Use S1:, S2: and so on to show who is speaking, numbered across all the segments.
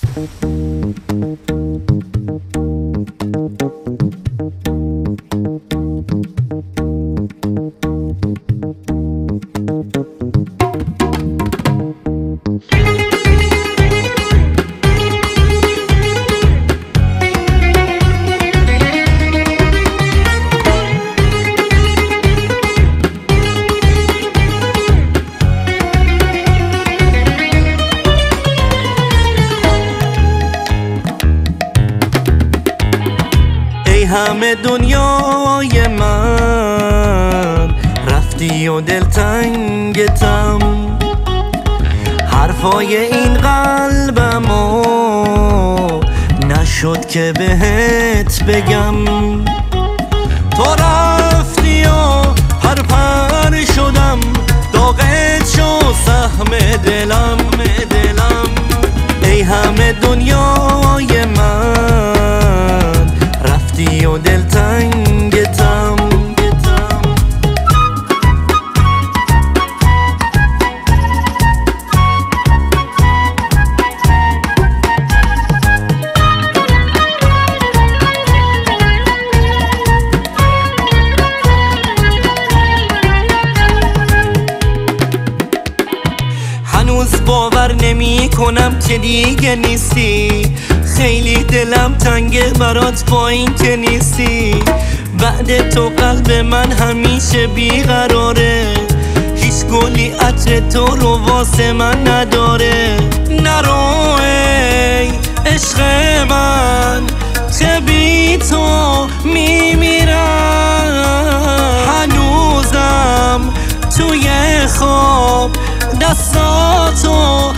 S1: همه دنیای من رفتی و دلتنگتم، حرفای این قلبمو نشد که بهت بگم. تو رفتی و پر شدم، داغت شو سهم دلم. ای همه دنیای من رفتی و دلتنگتم. هنوز باور نمی کنم که دیگه نیستی، خیلی دلم تنگه برات با این که نیستی. بعد تو قلب من همیشه بیقراره، هیچ گلی عطر تو رو واسه من نداره. نرو ای عشق من که بی تو میمیرم، هنوزم توی خواب دستاتو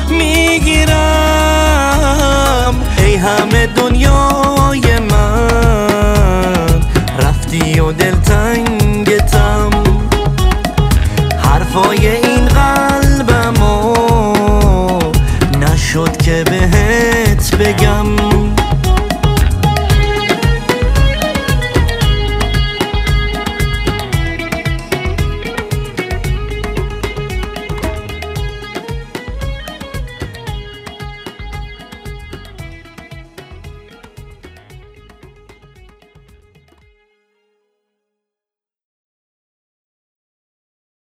S1: میگیرم. ای همه دنیای من رفتی و دلتنگتم، حرفای